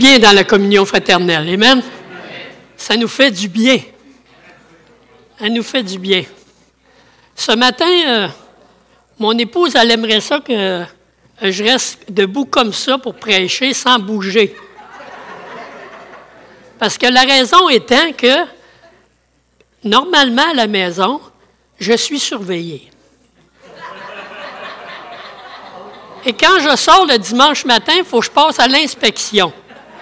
Bien dans la communion fraternelle. Amen. Ça nous fait du bien. Ça nous fait du bien. Ce matin, mon épouse, elle aimerait ça que je reste debout comme ça pour prêcher sans bouger. Parce que la raison étant que, normalement, à la maison, je suis surveillé. Et quand je sors le dimanche matin, il faut que je passe à l'inspection.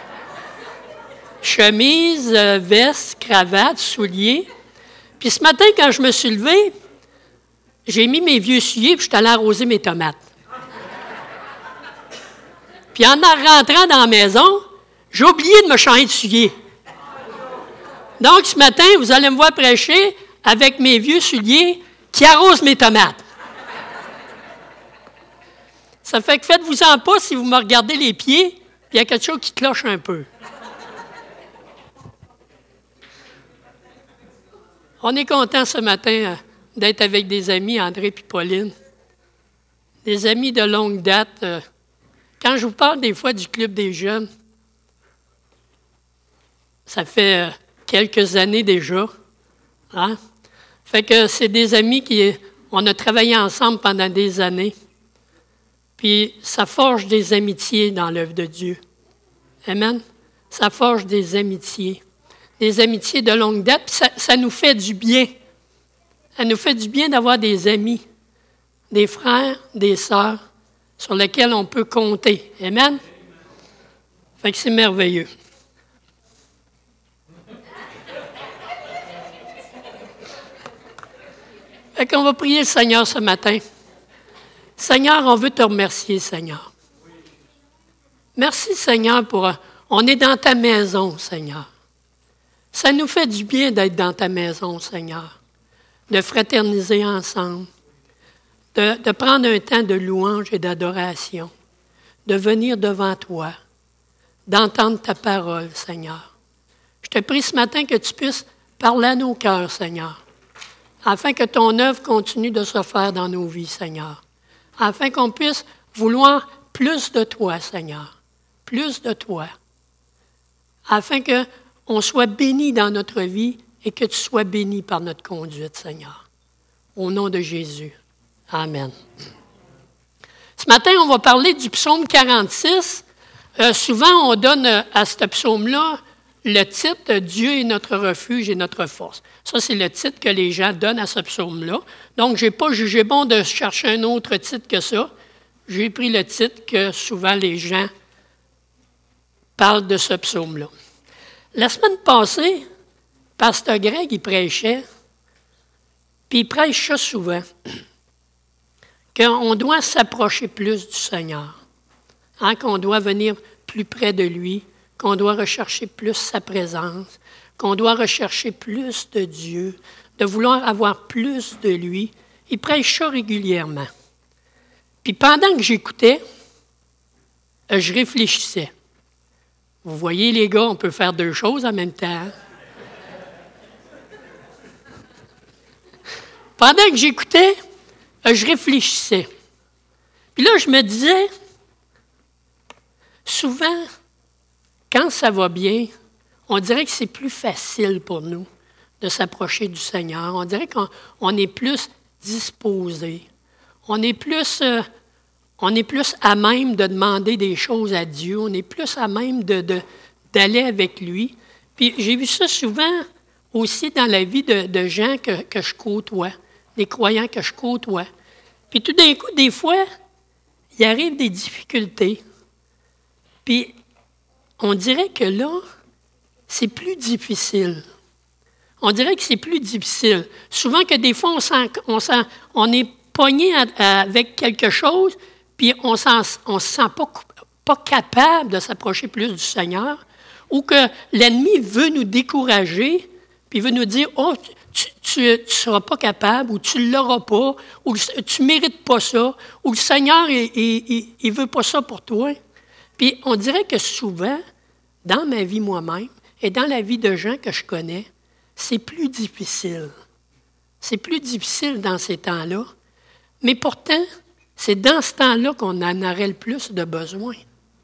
Chemise, veste, cravate, souliers. Puis ce matin, quand je me suis levé, j'ai mis mes vieux souliers et je suis allé arroser mes tomates. Puis en rentrant dans la maison, j'ai oublié de me changer de souliers. Donc ce matin, vous allez me voir prêcher avec mes vieux souliers qui arrosent mes tomates. Ça fait que faites-vous-en pas si vous me regardez les pieds, puis il y a quelque chose qui cloche un peu. On est content ce matin d'être avec des amis, André et Pauline. Des amis de longue date. Quand je vous parle des fois du Club des jeunes, ça fait quelques années déjà. Hein? Fait que c'est des amis on a travaillé ensemble pendant des années. Puis ça forge des amitiés dans l'œuvre de Dieu. Amen? Ça forge des amitiés de longue date, puis ça nous fait du bien. Ça nous fait du bien d'avoir des amis, des frères, des sœurs, sur lesquels on peut compter. Amen? Fait que c'est merveilleux. Fait qu'on va prier le Seigneur ce matin. Seigneur, on veut te remercier, Seigneur. Merci, Seigneur, on est dans ta maison, Seigneur. Ça nous fait du bien d'être dans ta maison, Seigneur, de fraterniser ensemble, de prendre un temps de louange et d'adoration, de venir devant toi, d'entendre ta parole, Seigneur. Je te prie ce matin que tu puisses parler à nos cœurs, Seigneur, afin que ton œuvre continue de se faire dans nos vies, Seigneur, afin qu'on puisse vouloir plus de toi, Seigneur, plus de toi, afin qu'on soit béni dans notre vie et que tu sois béni par notre conduite, Seigneur. Au nom de Jésus. Amen. Ce matin, on va parler du psaume 46. Souvent, on donne à ce psaume-là le titre « Dieu est notre refuge et notre force ». Ça, c'est le titre que les gens donnent à ce psaume-là. Donc, je n'ai pas jugé bon de chercher un autre titre que ça. J'ai pris le titre que souvent les gens parlent de ce psaume-là. La semaine passée, Pasteur Greg, il prêchait, puis il prêche ça souvent, qu'on doit s'approcher plus du Seigneur, hein, qu'on doit venir plus près de lui, qu'on doit rechercher plus sa présence, qu'on doit rechercher plus de Dieu, de vouloir avoir plus de lui. Il prêche ça régulièrement. Puis pendant que j'écoutais, je réfléchissais. Vous voyez, les gars, on peut faire deux choses en même temps. Pendant que j'écoutais, je réfléchissais. Puis là, je me disais, souvent, quand ça va bien, on dirait que c'est plus facile pour nous de s'approcher du Seigneur. On dirait qu'on est plus disposé. On est plus à même de demander des choses à Dieu. On est plus à même d'aller avec lui. Puis j'ai vu ça souvent aussi dans la vie de gens que je côtoie, des croyants que je côtoie. Puis tout d'un coup, des fois, il arrive des difficultés. Puis on dirait que là, c'est plus difficile. On dirait que c'est plus difficile. Souvent que des fois, on est pogné avec quelque chose, puis on ne se sent pas capable de s'approcher plus du Seigneur, ou que l'ennemi veut nous décourager, puis veut nous dire « Oh, tu ne seras pas capable, ou tu ne l'auras pas, ou tu ne mérites pas ça, ou le Seigneur, il ne veut pas ça pour toi. » Puis on dirait que souvent, dans ma vie moi-même, et dans la vie de gens que je connais, c'est plus difficile. C'est plus difficile dans ces temps-là. Mais pourtant, c'est dans ce temps-là qu'on en aurait le plus de besoin.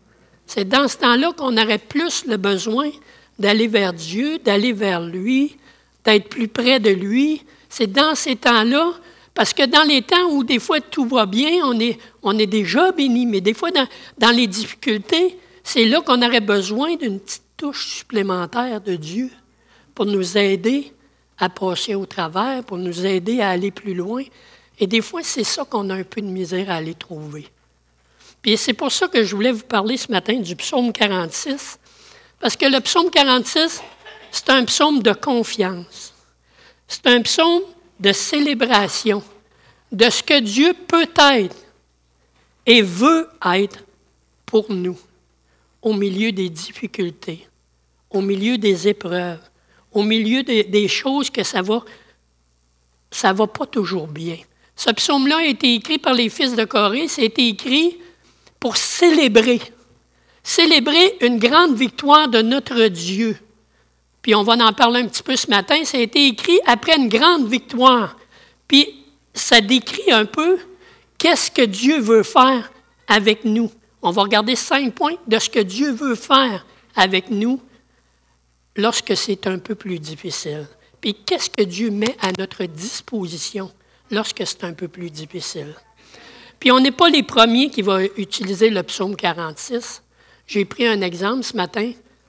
C'est dans ce temps-là qu'on aurait plus le besoin d'aller vers Dieu, d'aller vers lui, d'être plus près de lui. C'est dans ces temps-là, parce que dans les temps où des fois tout va bien, on est déjà béni, mais des fois dans les difficultés, c'est là qu'on aurait besoin d'une petite touche supplémentaire de Dieu pour nous aider à passer au travers, pour nous aider à aller plus loin. Et des fois, c'est ça qu'on a un peu de misère à aller trouver. Puis c'est pour ça que je voulais vous parler ce matin du psaume 46, parce que le psaume 46, c'est un psaume de confiance. C'est un psaume de célébration de ce que Dieu peut être et veut être pour nous, au milieu des difficultés, au milieu des épreuves, au milieu des choses que ça va pas toujours bien. Ce psaume-là a été écrit par les fils de Corée, ça a été écrit pour célébrer une grande victoire de notre Dieu. Puis on va en parler un petit peu ce matin, ça a été écrit après une grande victoire. Puis ça décrit un peu qu'est-ce que Dieu veut faire avec nous. On va regarder 5 points de ce que Dieu veut faire avec nous lorsque c'est un peu plus difficile. Puis qu'est-ce que Dieu met à notre disposition lorsque c'est un peu plus difficile. Puis on n'est pas les premiers qui vont utiliser le psaume 46. J'ai pris un exemple ce matin.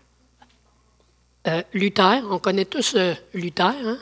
Luther, on connaît tous Luther. Hein?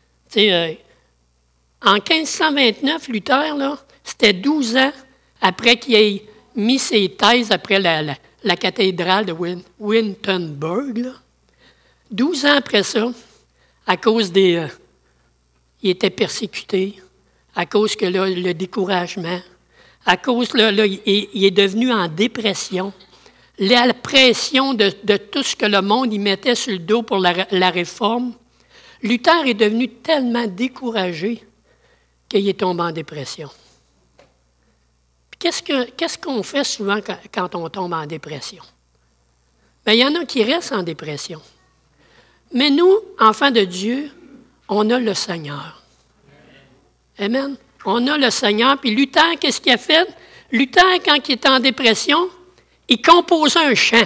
En 1529, Luther, là, c'était 12 ans après qu'il ait mis ses thèses après la cathédrale de Wittenberg. Là. 12 ans après ça, à cause il était persécuté, à cause que là, le découragement, à cause là, il est devenu en dépression. La pression de tout ce que le monde y mettait sur le dos pour la réforme, Luther est devenu tellement découragé qu'il est tombé en dépression. Puis qu'est-ce qu'on fait souvent quand on tombe en dépression? Bien, il y en a qui restent en dépression. Mais nous, enfants de Dieu, on a le Seigneur. Amen. On a le Seigneur. Puis Luther, qu'est-ce qu'il a fait? Luther, quand il était en dépression, il composait un chant.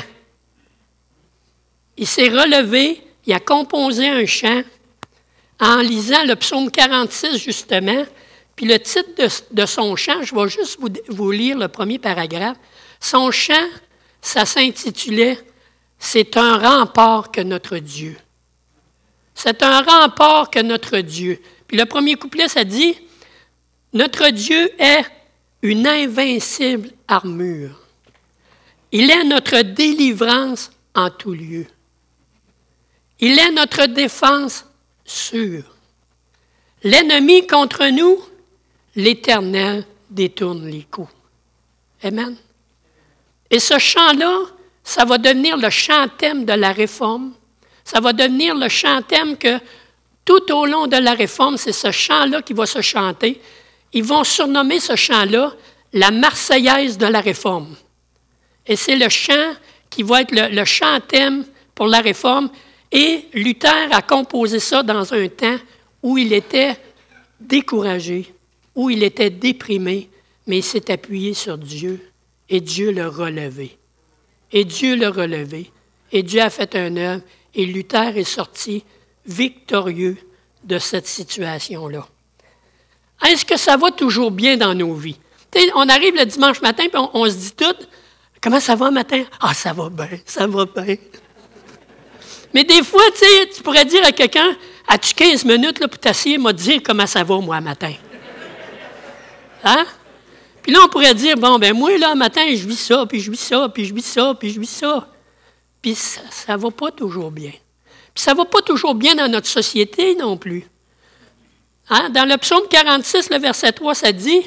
Il s'est relevé, il a composé un chant en lisant le psaume 46, justement. Puis le titre de son chant, je vais juste vous lire le premier paragraphe. Son chant, ça s'intitulait « C'est un rempart que notre Dieu ». C'est un rempart que notre Dieu. Puis le premier couplet, ça dit « Notre Dieu est une invincible armure. Il est notre délivrance en tout lieu. Il est notre défense sûre. L'ennemi contre nous, l'Éternel détourne les coups. » Amen. Et ce chant-là, ça va devenir le chant-thème de la Réforme. Ça va devenir le chant-thème que tout au long de la Réforme, c'est ce chant-là qui va se chanter. Ils vont surnommer ce chant-là la Marseillaise de la Réforme. Et c'est le chant qui va être le chant-thème pour la Réforme. Et Luther a composé ça dans un temps où il était découragé, où il était déprimé, mais il s'est appuyé sur Dieu et Dieu l'a relevé. Et Dieu l'a relevé. Et Dieu a fait un œuvre et Luther est sorti victorieux de cette situation-là. Est-ce que ça va toujours bien dans nos vies? T'sais, on arrive le dimanche matin et on se dit tout, comment ça va matin? Ah, ça va bien, ça va bien. Mais des fois, tu pourrais dire à quelqu'un, as-tu 15 minutes là, pour t'asseoir et me dire comment ça va, moi, matin? Hein? Puis là, on pourrait dire, bon, ben moi, là, matin, je vis ça, puis je vis ça, puis je vis ça, puis je vis ça. Puis ça ne va pas toujours bien. Puis ça ne va pas toujours bien dans notre société non plus. Hein? Dans le psaume 46, le verset 3, ça dit,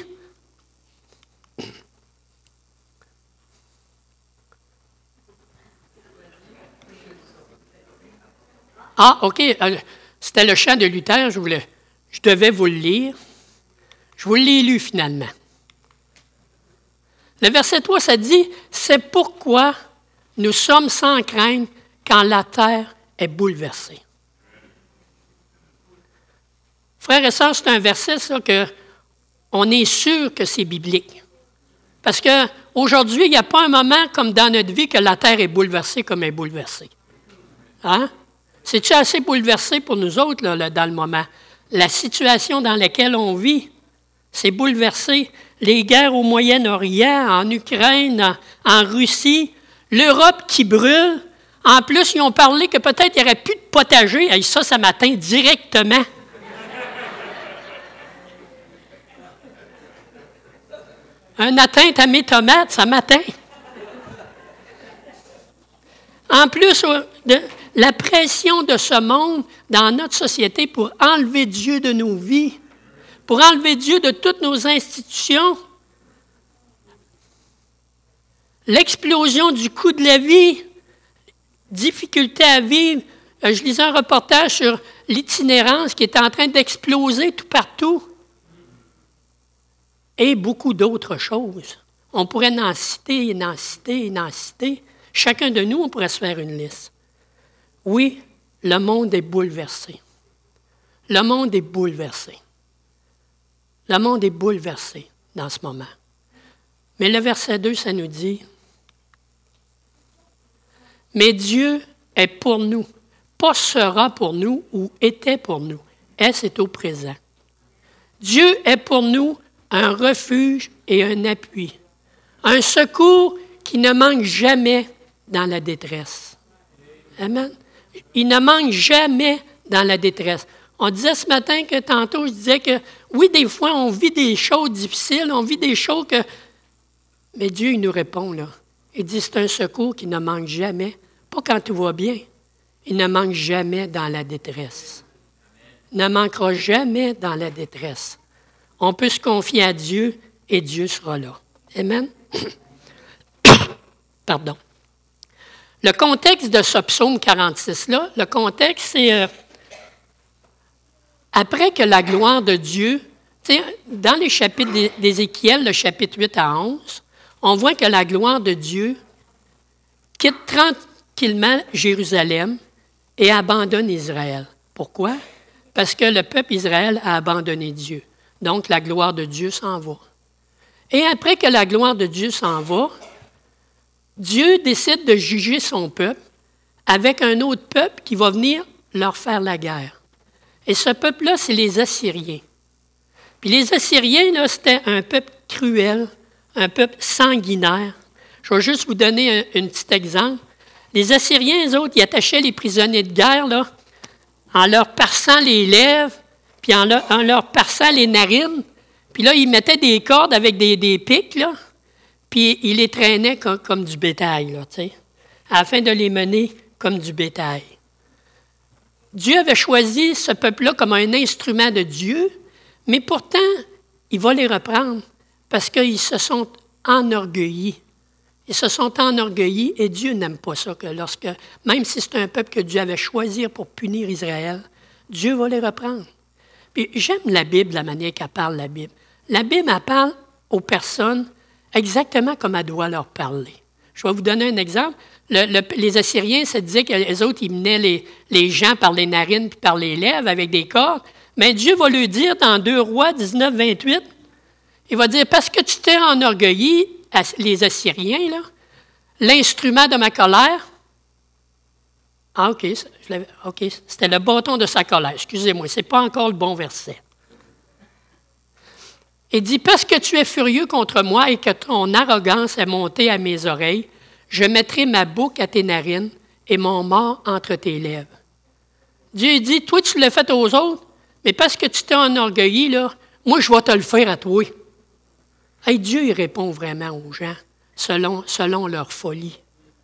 ah, OK, c'était le chant de Luther, je devais vous le lire. Je vous l'ai lu finalement. Le verset 3, ça dit, « C'est pourquoi nous sommes sans crainte quand la terre est bouleversée. » Frères et sœurs, c'est un verset, ça, que on est sûr que c'est biblique. Parce qu'au Aujourd'hui, il n'y a pas un moment comme dans notre vie que la terre est bouleversée comme elle est bouleversée. Hein? C'est-tu assez bouleversé pour nous autres, là, dans le moment? La situation dans laquelle on vit, c'est bouleversé. Les guerres au Moyen-Orient, en Ukraine, en Russie, l'Europe qui brûle. En plus, ils ont parlé que peut-être il n'y aurait plus de potager. Et ça m'atteint directement. Une atteinte à mes tomates, ça m'atteint. En plus, la pression de ce monde dans notre société pour enlever Dieu de nos vies, pour enlever Dieu de toutes nos institutions, l'explosion du coût de la vie, difficulté à vivre. Je lisais un reportage sur l'itinérance qui est en train d'exploser tout partout. Et beaucoup d'autres choses. On pourrait en citer, en citer, en citer. Chacun de nous, on pourrait se faire une liste. Oui, le monde est bouleversé. Le monde est bouleversé. Le monde est bouleversé dans ce moment. Mais le verset 2, ça nous dit, « Mais Dieu est pour nous, pas sera pour nous ou était pour nous. » C'est au présent. Dieu est pour nous un refuge et un appui, un secours qui ne manque jamais dans la détresse. Amen. Il ne manque jamais dans la détresse. On disait ce matin que tantôt, je disais que oui, des fois, on vit des choses difficiles, on vit des choses que... Mais Dieu, il nous répond, là. Il dit, c'est un secours qui ne manque jamais, pas quand tout va bien. Il ne manque jamais dans la détresse. Il ne manquera jamais dans la détresse. On peut se confier à Dieu et Dieu sera là. Amen? Pardon. Le contexte de ce psaume 46-là, le contexte, c'est après que la gloire de Dieu, dans les chapitres d'Ézéchiel, le chapitre 8 à 11, on voit que la gloire de Dieu quitte tranquillement Jérusalem et abandonne Israël. Pourquoi? Parce que le peuple Israël a abandonné Dieu. Donc, la gloire de Dieu s'en va. Et après que la gloire de Dieu s'en va, Dieu décide de juger son peuple avec un autre peuple qui va venir leur faire la guerre. Et ce peuple-là, c'est les Assyriens. Puis les Assyriens, là, c'était un peuple cruel, un peuple sanguinaire. Je vais juste vous donner un petit exemple. Les Assyriens, eux autres, ils attachaient les prisonniers de guerre là, en leur perçant les lèvres, puis en leur perçant les narines. Puis là, ils mettaient des cordes avec des pics, là, puis ils les traînaient comme du bétail, là, tu sais, afin de les mener comme du bétail. Dieu avait choisi ce peuple-là comme un instrument de Dieu, mais pourtant, il va les reprendre parce qu'ils se sont enorgueillis. Ils se sont enorgueillis et Dieu n'aime pas ça, que même si c'est un peuple que Dieu avait choisi pour punir Israël, Dieu va les reprendre. Puis j'aime la Bible, la manière qu'elle parle, la Bible. La Bible, elle parle aux personnes exactement comme elle doit leur parler. Je vais vous donner un exemple. Les Assyriens se disaient que les autres, ils menaient les gens par les narines puis par les lèvres avec des cordes. Mais Dieu va lui dire dans 2 Rois 19, 28, il va dire, parce que tu t'es enorgueilli, les Assyriens, là, l'instrument de ma colère. Ah, OK, c'était le bâton de sa colère. Excusez-moi, ce n'est pas encore le bon verset. Il dit, parce que tu es furieux contre moi et que ton arrogance est montée à mes oreilles, je mettrai ma boucle à tes narines et mon mort entre tes lèvres. Dieu dit, toi, tu l'as fait aux autres, mais parce que tu t'es enorgueilli, là, moi, je vais te le faire à toi. Hey, Dieu, il répond vraiment aux gens selon leur folie,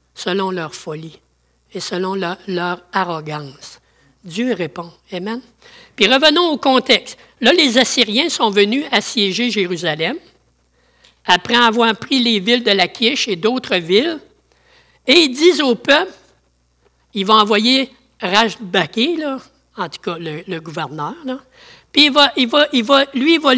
et selon leur arrogance. Dieu répond. Amen. Puis revenons au contexte. Là, les Assyriens sont venus assiéger Jérusalem, après avoir pris les villes de Lachish et d'autres villes, et ils disent au peuple, ils vont envoyer Rabshakeh, là, en tout cas le gouverneur, là, puis il va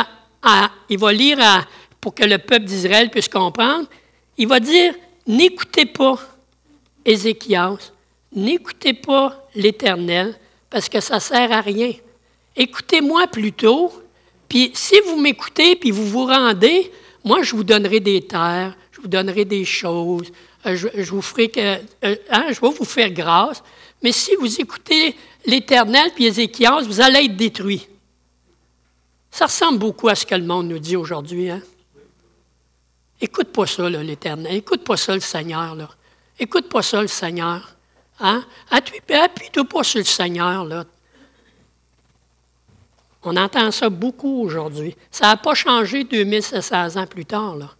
lire pour que le peuple d'Israël puisse comprendre, il va dire, n'écoutez pas Ézéchias, n'écoutez pas l'Éternel, parce que ça ne sert à rien. Écoutez-moi plutôt, puis si vous m'écoutez, puis vous vous rendez, moi, je vous donnerai des terres, vous donnerai des choses, je vous ferai je vais vous faire grâce. Mais si vous écoutez l'Éternel puis Ézéchias, vous allez être détruits. Ça ressemble beaucoup à ce que le monde nous dit aujourd'hui. Hein? Écoute pas ça, là, l'Éternel. Écoute pas ça, le Seigneur. Là. Écoute pas ça, le Seigneur. Hein? Appuie-toi pas sur le Seigneur. Là. On entend ça beaucoup aujourd'hui. Ça n'a pas changé 2700 ans plus tard. Là.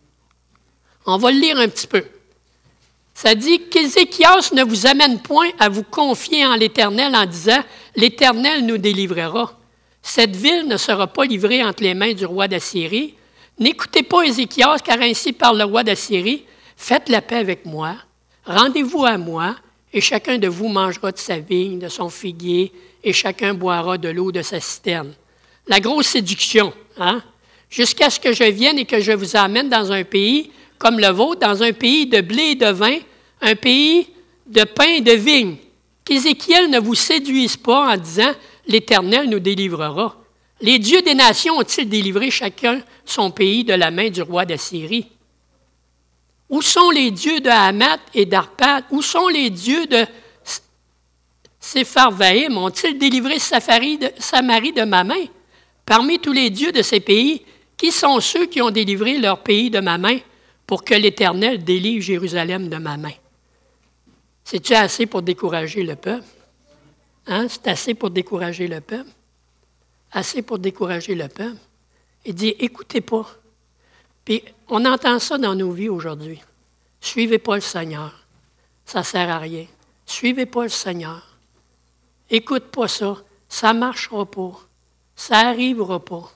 On va le lire un petit peu. Ça dit qu'Ézéchias ne vous amène point à vous confier en l'Éternel en disant « L'Éternel nous délivrera ». Cette ville ne sera pas livrée entre les mains du roi d'Assyrie. N'écoutez pas Ézéchias, car ainsi parle le roi d'Assyrie. Faites la paix avec moi, rendez-vous à moi, et chacun de vous mangera de sa vigne, de son figuier, et chacun boira de l'eau de sa citerne. La grosse séduction, hein? Jusqu'à ce que je vienne et que je vous amène dans un pays comme le vôtre, dans un pays de blé et de vin, un pays de pain et de vigne. Qu'Ézéchiel ne vous séduise pas en disant « L'Éternel nous délivrera ». Les dieux des nations ont-ils délivré chacun son pays de la main du roi d'Assyrie? Où sont les dieux de Hamath et d'Arpad? Où sont les dieux de Sepharvaïm? Ont-ils délivré Samarie de ma main? Parmi tous les dieux de ces pays, qui sont ceux qui ont délivré leur pays de ma main pour que l'Éternel délivre Jérusalem de ma main? C'est-tu assez pour décourager le peuple? Hein? C'est assez pour décourager le peuple? Assez pour décourager le peuple? Il dit, écoutez pas. Puis on entend ça dans nos vies aujourd'hui. Suivez pas le Seigneur. Ça ne sert à rien. Suivez pas le Seigneur. Écoute pas ça. Ça ne marchera pas. Ça n'arrivera pas.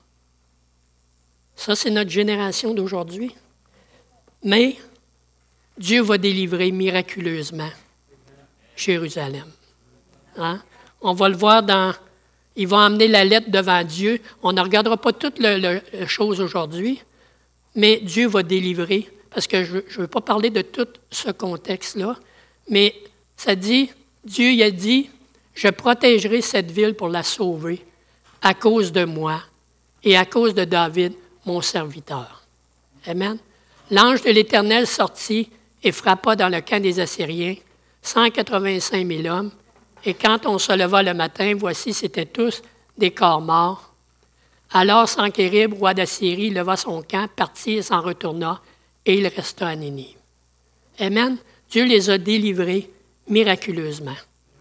Ça, c'est notre génération d'aujourd'hui. Mais Dieu va délivrer miraculeusement Jérusalem. Hein? On va le voir dans... Il va emmener la lettre devant Dieu. On ne regardera pas toutes les choses aujourd'hui, mais Dieu va délivrer, parce que je ne veux pas parler de tout ce contexte-là, mais ça dit, Dieu il a dit, « Je protégerai cette ville pour la sauver à cause de moi et à cause de David, mon serviteur. » Amen. L'ange de l'Éternel sortit et frappa dans le camp des Assyriens 185 000 hommes. Et quand on se leva le matin, voici, c'étaient tous des corps morts. Alors Sankérib, roi d'Assyrie, leva son camp, partit et s'en retourna, et il resta à Ninive. Amen. Dieu les a délivrés miraculeusement.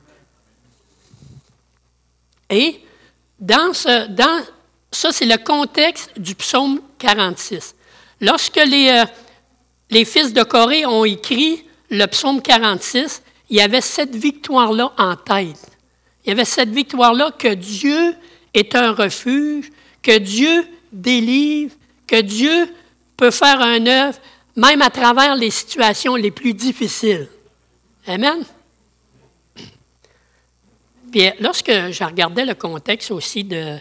Et ça, c'est le contexte du psaume 46. Lorsque les fils de Corée ont écrit le psaume 46, il y avait cette victoire-là en tête. Il y avait cette victoire-là que Dieu est un refuge, que Dieu délivre, que Dieu peut faire un œuvre, même à travers les situations les plus difficiles. Amen? Puis lorsque je regardais le contexte aussi de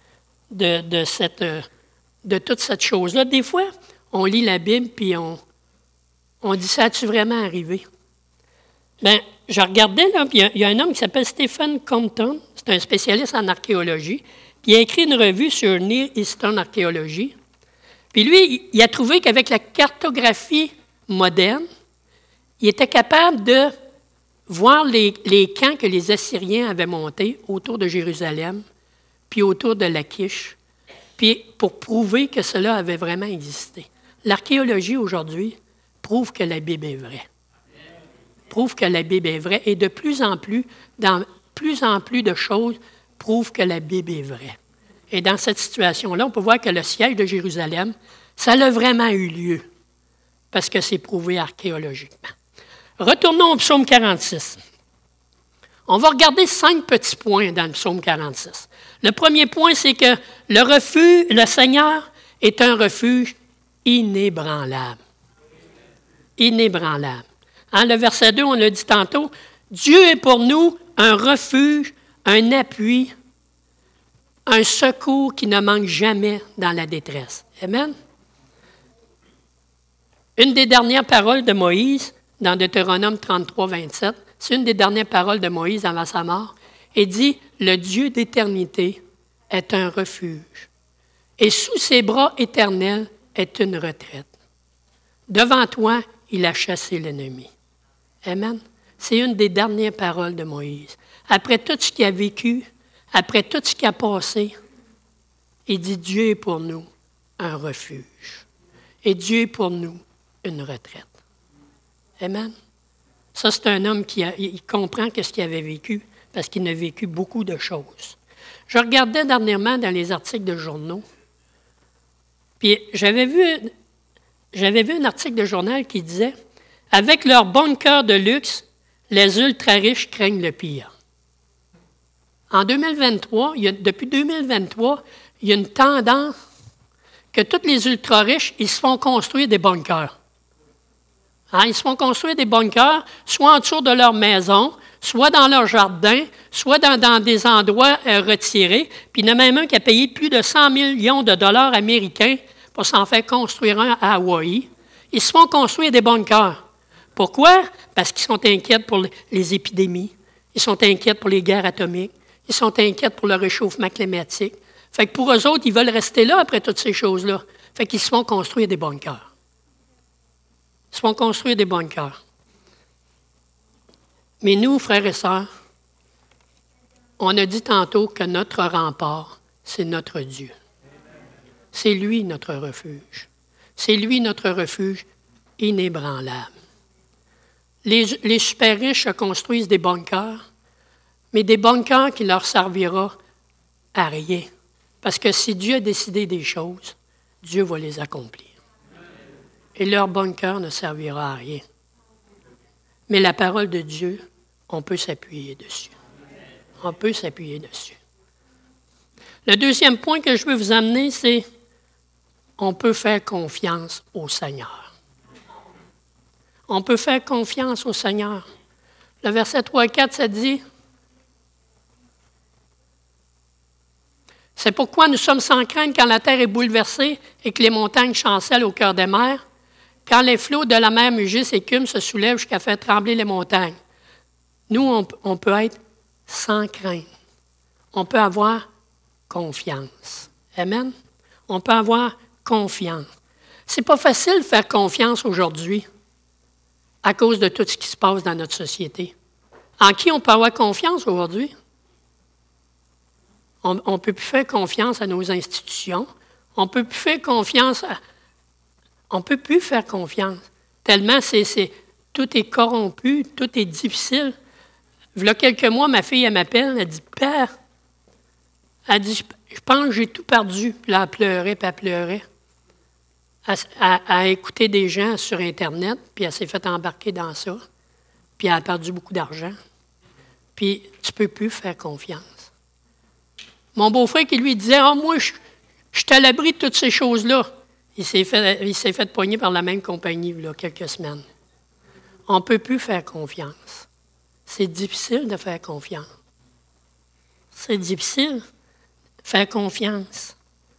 toute cette chose-là, des fois, on lit la Bible puis on dit, ça a-tu vraiment arrivé? Bien, je regardais, là, puis il y a un homme qui s'appelle Stephen Compton, c'est un spécialiste en archéologie, puis il a écrit une revue sur Near Eastern Archaeology. Puis lui, il a trouvé qu'avec la cartographie moderne, il était capable de voir les camps que les Assyriens avaient montés autour de Jérusalem, puis autour de Lachish, puis pour prouver que cela avait vraiment existé. L'archéologie aujourd'hui prouve que la Bible est vraie. Prouve que la Bible est vraie, et de plus en plus, dans plus en plus de choses, prouve que la Bible est vraie. Et dans cette situation-là, on peut voir que le siège de Jérusalem, ça a vraiment eu lieu, parce que c'est prouvé archéologiquement. Retournons au psaume 46. On va regarder 5 petits points dans le psaume 46. Le premier point, c'est que le Seigneur est un refuge inébranlable. Inébranlable. Hein, le verset 2, on l'a dit tantôt, Dieu est pour nous un refuge, un appui, un secours qui ne manque jamais dans la détresse. Amen? Une des dernières paroles de Moïse, dans Deutéronome 33, 27, c'est une des dernières paroles de Moïse avant sa mort, et dit, « Le Dieu d'éternité est un refuge, et sous ses bras éternels est une retraite. » Devant toi, il a chassé l'ennemi. Amen. C'est une des dernières paroles de Moïse. Après tout ce qu'il a vécu, après tout ce qu'il a passé, il dit, Dieu est pour nous un refuge. Et Dieu est pour nous une retraite. Amen. Ça, c'est un homme il comprend ce qu'il avait vécu, parce qu'il a vécu beaucoup de choses. Je regardais dernièrement dans les articles de journaux, puis j'avais vu un article de journal qui disait « Avec leur bunker de luxe, les ultra-riches craignent le pire. » En 2023, depuis 2023, il y a une tendance que tous les ultra-riches, ils se font construire des bunkers. Ils se font construire des bunkers, soit en dessous de leur maison, soit dans leur jardin, soit dans des endroits retirés. Puis il y en a même un qui a payé plus de 100 millions de dollars américains pour s'en faire construire un à Hawaï. Ils se font construire des bunkers. Pourquoi? Parce qu'ils sont inquiets pour les épidémies. Ils sont inquiets pour les guerres atomiques. Ils sont inquiets pour le réchauffement climatique. Fait que pour eux autres, ils veulent rester là après toutes ces choses-là. Fait qu'ils se font construire des bunkers. Ils se font construire des bunkers. Mais nous, frères et sœurs, on a dit tantôt que notre rempart, c'est notre Dieu. C'est lui notre refuge. C'est lui notre refuge inébranlable. Les super riches se construisent des bunkers, mais des bunkers qui ne leur servira à rien. Parce que si Dieu a décidé des choses, Dieu va les accomplir. Et leur bunker ne servira à rien. Mais la parole de Dieu, on peut s'appuyer dessus. On peut s'appuyer dessus. Le deuxième point que je veux vous amener, c'est on peut faire confiance au Seigneur. On peut faire confiance au Seigneur. Le verset 3 et 4, ça dit « C'est pourquoi nous sommes sans crainte quand la terre est bouleversée et que les montagnes chancellent au cœur des mers, quand les flots de la mer mugissent et écument se soulèvent jusqu'à faire trembler les montagnes. » Nous, on peut être sans crainte. On peut avoir confiance. Amen? On peut avoir confiance. C'est pas facile de faire confiance aujourd'hui à cause de tout ce qui se passe dans notre société. En qui on peut avoir confiance aujourd'hui? On ne peut plus faire confiance à nos institutions. On ne peut plus faire confiance on ne peut plus faire confiance. Tellement tout est corrompu, tout est difficile. Il y a quelques mois, ma fille, elle m'appelle, elle dit « Père, elle dit, je pense que j'ai tout perdu. » Puis là, elle pleurait, puis elle pleurait. Elle a écouté des gens sur Internet, puis elle s'est fait embarquer dans ça. Puis elle a perdu beaucoup d'argent. Puis tu ne peux plus faire confiance. Mon beau-frère qui lui disait « Ah, moi, je suis à l'abri de toutes ces choses-là. » Il s'est fait pogner par la même compagnie il y a quelques semaines. On ne peut plus faire confiance. C'est difficile de faire confiance. C'est difficile de faire confiance.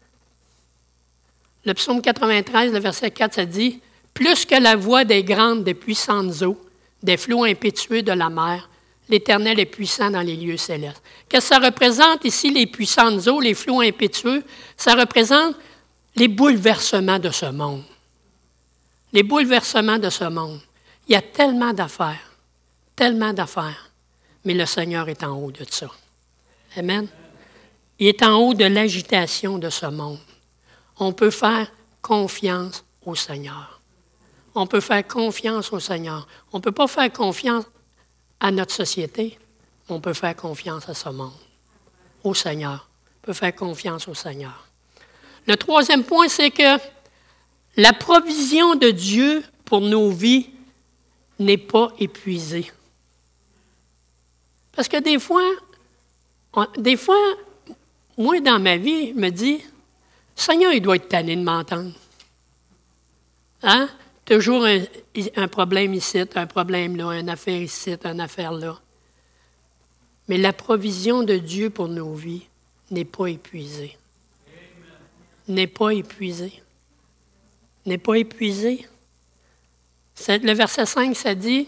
Le psaume 93, le verset 4, ça dit « Plus que la voix des grandes, des puissantes eaux, des flots impétueux de la mer, l'Éternel est puissant dans les lieux célestes. » Qu'est-ce que ça représente ici, les puissantes eaux, les flots impétueux? Ça représente les bouleversements de ce monde. Les bouleversements de ce monde. Il y a tellement d'affaires, mais le Seigneur est en haut de ça. Amen. Il est en haut de l'agitation de ce monde. On peut faire confiance au Seigneur. On peut faire confiance au Seigneur. On ne peut pas faire confiance à notre société. On peut faire confiance à ce monde. Au Seigneur. On peut faire confiance au Seigneur. Le troisième point, c'est que la provision de Dieu pour nos vies n'est pas épuisée. Parce que des fois, moi, dans ma vie, je me dis, Seigneur, il doit être tanné de m'entendre. Hein? Toujours un problème ici, un problème là, une affaire ici, une affaire là. Mais la provision de Dieu pour nos vies n'est pas épuisée. N'est pas épuisée. N'est pas épuisée. Le verset 5, ça dit,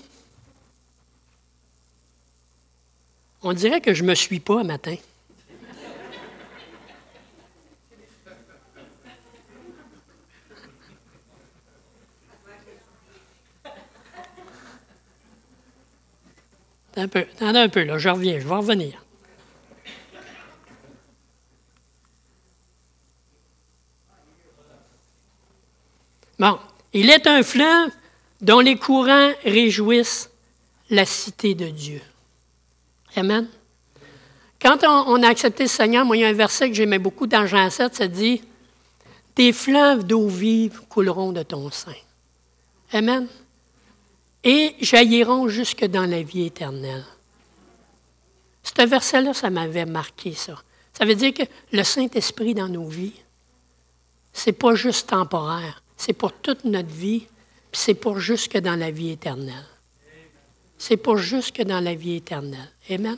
on dirait que je ne me suis pas un matin. Attendez un peu, là, je reviens, je vais revenir. Bon, il est un fleuve dont les courants réjouissent la cité de Dieu. Amen. Quand on a accepté le Seigneur, moi, il y a un verset que j'aimais beaucoup dans Jean 7, ça dit « Des fleuves d'eau vive couleront de ton sein. » Amen. Et jailliront jusque dans la vie éternelle. Ce verset-là, ça m'avait marqué, ça. Ça veut dire que le Saint-Esprit dans nos vies, c'est pas juste temporaire, c'est pour toute notre vie, puis c'est pour jusque dans la vie éternelle. C'est pour jusque dans la vie éternelle. Amen.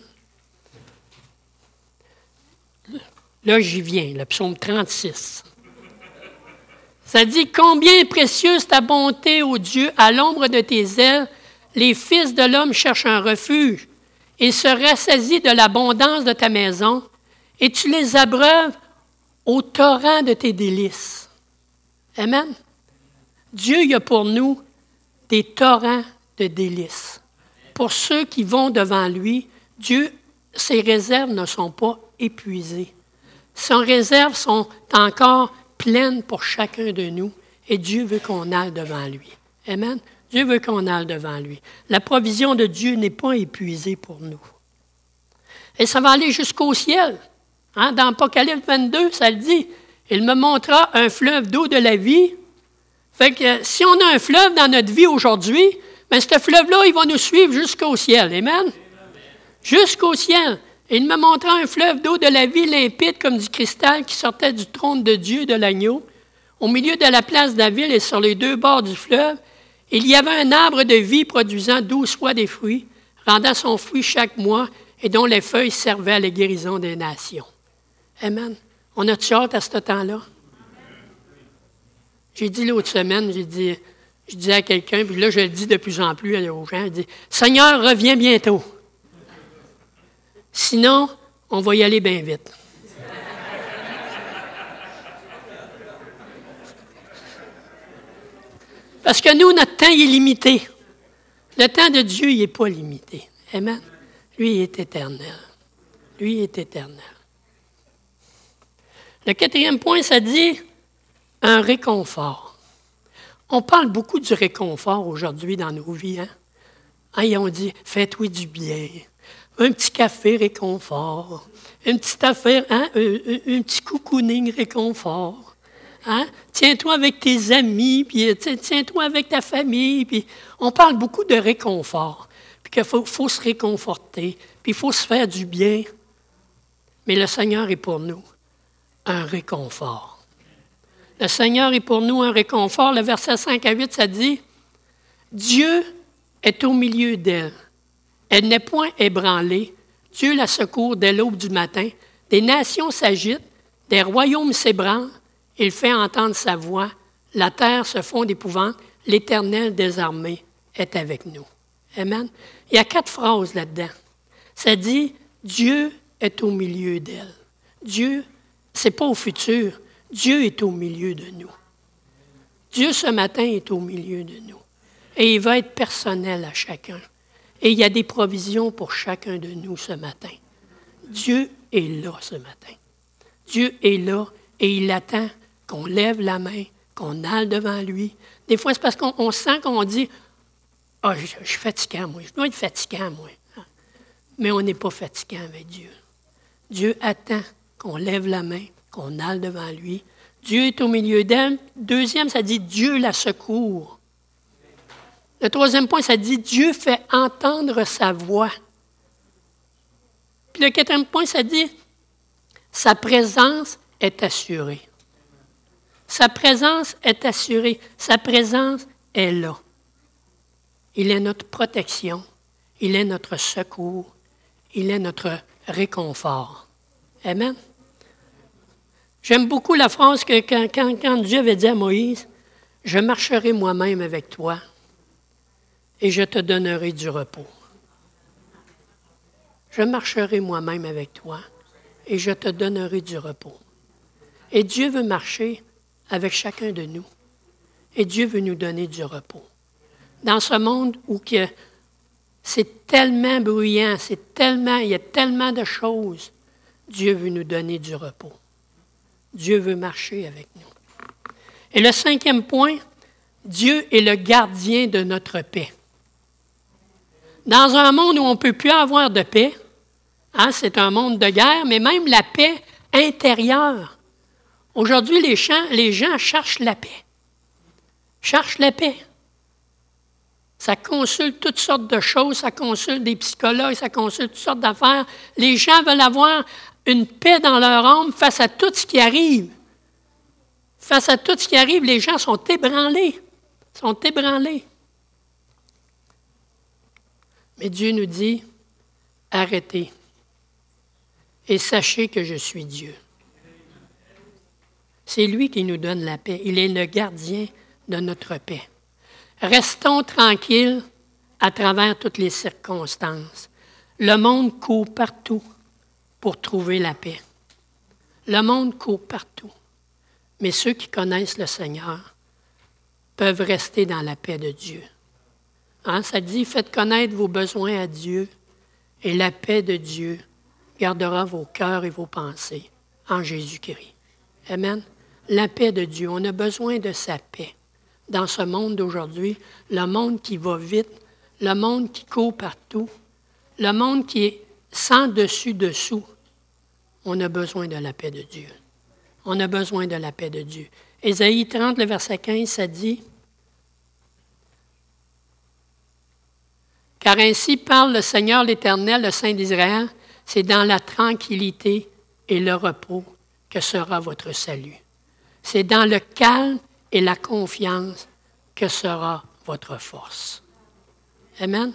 Là, j'y viens, le psaume 36. Ça dit, « Combien est précieuse ta bonté, ô Dieu, à l'ombre de tes ailes, les fils de l'homme cherchent un refuge. Ils se rassasient de l'abondance de ta maison, et tu les abreuves au torrent de tes délices. » Amen. Dieu, il y a pour nous des torrents de délices. Pour ceux qui vont devant lui, Dieu, ses réserves ne sont pas épuisées. Ses réserves sont encore pleines pour chacun de nous, et Dieu veut qu'on aille devant lui. Amen. Dieu veut qu'on aille devant lui. La provision de Dieu n'est pas épuisée pour nous. Et ça va aller jusqu'au ciel. Hein? Dans Apocalypse 22, ça le dit. Il me montra un fleuve d'eau de la vie. Fait que si on a un fleuve dans notre vie aujourd'hui, bien, ce fleuve-là, il va nous suivre jusqu'au ciel. Amen? Jusqu'au ciel. Et il me montra un fleuve d'eau de la vie limpide comme du cristal qui sortait du trône de Dieu et de l'agneau. Au milieu de la place de la ville et sur les deux bords du fleuve, il y avait un arbre de vie produisant 12 fois des fruits, rendant son fruit chaque mois et dont les feuilles servaient à la guérison des nations. Amen. On a-tu hâte à ce temps-là? J'ai dit l'autre semaine, je disais à quelqu'un, puis là je le dis de plus en plus aux gens, je dis « Seigneur, reviens bientôt. Sinon, on va y aller bien vite. » Parce que nous, notre temps, il est limité. Le temps de Dieu, il n'est pas limité. Amen. Lui, il est éternel. Lui, il est éternel. Le 4e point, ça dit un réconfort. On parle beaucoup du réconfort aujourd'hui dans nos vies. Hein? Et on dit, fais-toi du bien. Un petit café réconfort. Une petite affaire, hein? Un petit cocooning réconfort. Hein? Tiens-toi avec tes amis, puis tiens-toi avec ta famille. Puis on parle beaucoup de réconfort, puis qu'il faut se réconforter, puis il faut se faire du bien. Mais le Seigneur est pour nous un réconfort. Le Seigneur est pour nous un réconfort. Le verset 5 à 8, ça dit, « Dieu est au milieu d'elle. Elle n'est point ébranlée. Dieu la secourt dès l'aube du matin. Des nations s'agitent, des royaumes s'ébranlent. Il fait entendre sa voix. La terre se fond d'épouvante. L'Éternel des armées est avec nous. » Amen. Il y a 4 phrases là-dedans. Ça dit, Dieu est au milieu d'elle. Dieu, ce n'est pas au futur. Dieu est au milieu de nous. Dieu, ce matin, est au milieu de nous. Et il va être personnel à chacun. Et il y a des provisions pour chacun de nous ce matin. Dieu est là ce matin. Dieu est là et il attend qu'on lève la main, qu'on aille devant lui. Des fois, c'est parce qu'on sent qu'on dit « Ah, je suis fatiguant, moi. Je dois être fatiguant, moi. » Mais on n'est pas fatiguant avec Dieu. Dieu attend qu'on lève la main, qu'on aille devant lui. Dieu est au milieu d'elle. 2e, ça dit « Dieu la secourt ». Le 3e point, ça dit « Dieu fait entendre sa voix ». Puis le 4e point, ça dit « Sa présence est assurée ». Sa présence est assurée. Sa présence est là. Il est notre protection. Il est notre secours. Il est notre réconfort. Amen. J'aime beaucoup la phrase que quand Dieu avait dit à Moïse, « Je marcherai moi-même avec toi et je te donnerai du repos. » Je marcherai moi-même avec toi et je te donnerai du repos. Et Dieu veut marcher avec chacun de nous. Et Dieu veut nous donner du repos. Dans ce monde où C'est tellement bruyant, il y a tellement de choses. Dieu veut nous donner du repos. Dieu veut marcher avec nous. Et le 5e point, Dieu est le gardien de notre paix. Dans un monde où on ne peut plus avoir de paix, c'est un monde de guerre, mais même la paix intérieure. Aujourd'hui, les gens cherchent la paix. Cherchent la paix. Ça consulte toutes sortes de choses, ça consulte des psychologues, ça consulte toutes sortes d'affaires. Les gens veulent avoir une paix dans leur âme face à tout ce qui arrive. Face à tout ce qui arrive, les gens sont ébranlés. Mais Dieu nous dit, arrêtez et sachez que je suis Dieu. C'est lui qui nous donne la paix. Il est le gardien de notre paix. Restons tranquilles à travers toutes les circonstances. Le monde court partout pour trouver la paix. Le monde court partout. Mais ceux qui connaissent le Seigneur peuvent rester dans la paix de Dieu. Ça dit, faites connaître vos besoins à Dieu et la paix de Dieu gardera vos cœurs et vos pensées en Jésus-Christ. Amen. La paix de Dieu, on a besoin de sa paix. Dans ce monde d'aujourd'hui, le monde qui va vite, le monde qui court partout, le monde qui est sans dessus-dessous, on a besoin de la paix de Dieu. On a besoin de la paix de Dieu. Ésaïe 30, le verset 15, ça dit, « Car ainsi parle le Seigneur l'Éternel, le Saint d'Israël, c'est dans la tranquillité et le repos que sera votre salut. C'est dans le calme et la confiance que sera votre force. » Amen.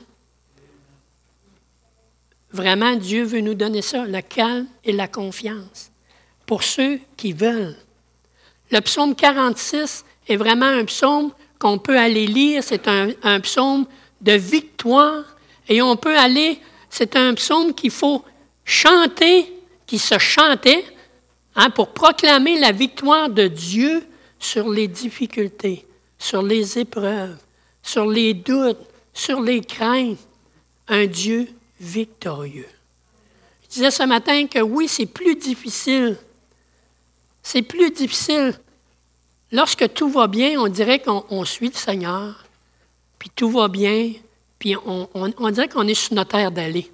Vraiment, Dieu veut nous donner ça, le calme et la confiance, pour ceux qui veulent. Le psaume 46 est vraiment un psaume qu'on peut aller lire. C'est un psaume de victoire. Et on peut aller, c'est un psaume qu'il faut chanter, qui se chantait, pour proclamer la victoire de Dieu sur les difficultés, sur les épreuves, sur les doutes, sur les craintes. Un Dieu victorieux. Je disais ce matin que oui, c'est plus difficile. C'est plus difficile. Lorsque tout va bien, on dirait qu'on suit le Seigneur, puis tout va bien, puis on dirait qu'on est sur notre terre d'aller.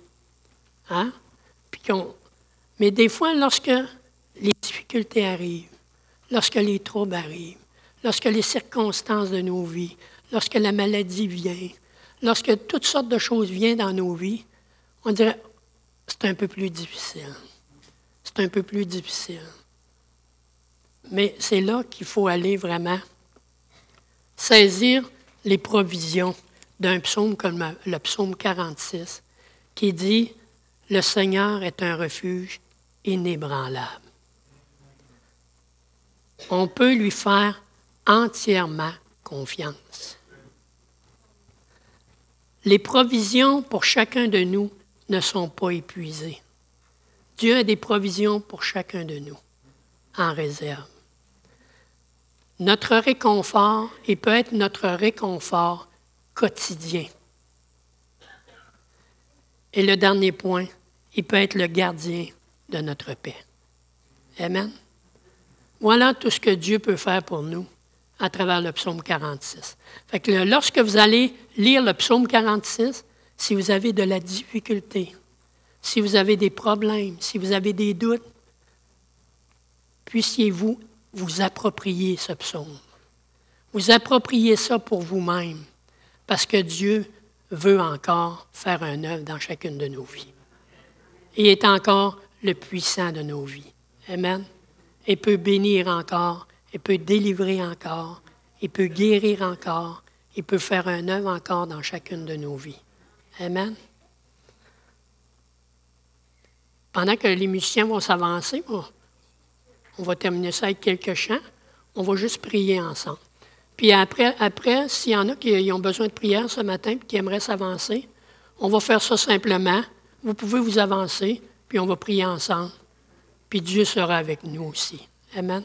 Mais des fois, lorsque les difficultés arrivent, lorsque les troubles arrivent, lorsque les circonstances de nos vies, lorsque la maladie vient, lorsque toutes sortes de choses viennent dans nos vies, on dirait c'est un peu plus difficile. C'est un peu plus difficile. Mais c'est là qu'il faut aller vraiment saisir les provisions d'un psaume comme le psaume 46, qui dit « Le Seigneur est un refuge inébranlable. » On peut lui faire entièrement confiance. Les provisions pour chacun de nous ne sont pas épuisées. Dieu a des provisions pour chacun de nous, en réserve. Notre réconfort, il peut être notre réconfort quotidien. Et le dernier point, il peut être le gardien de notre paix. Amen. Voilà tout ce que Dieu peut faire pour nous à travers le psaume 46. Fait que lorsque vous allez lire le psaume 46, si vous avez de la difficulté, si vous avez des problèmes, si vous avez des doutes, puissiez-vous vous approprier ce psaume. Vous appropriez ça pour vous-même, parce que Dieu veut encore faire un œuvre dans chacune de nos vies. Il est encore le puissant de nos vies. Amen. Il peut bénir encore, il peut délivrer encore, il peut guérir encore, il peut faire un œuvre encore dans chacune de nos vies. Amen. Pendant que les musiciens vont s'avancer, on va terminer ça avec quelques chants, on va juste prier ensemble. Puis après s'il y en a qui ont besoin de prière ce matin et qui aimeraient s'avancer, on va faire ça simplement. Vous pouvez vous avancer, puis on va prier ensemble. Puis Dieu sera avec nous aussi. Amen.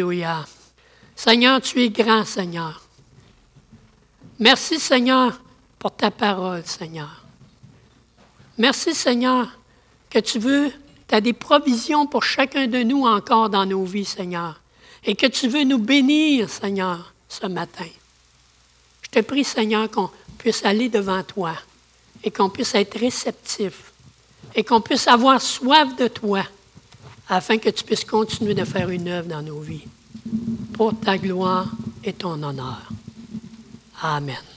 Alléluia. Seigneur, tu es grand, Seigneur. Merci, Seigneur, pour ta parole, Seigneur. Merci, Seigneur, que tu as des provisions pour chacun de nous encore dans nos vies, Seigneur, et que tu veux nous bénir, Seigneur, ce matin. Je te prie, Seigneur, qu'on puisse aller devant toi et qu'on puisse être réceptif et qu'on puisse avoir soif de toi afin que tu puisses continuer de faire une œuvre dans nos vies pour ta gloire et ton honneur. Amen.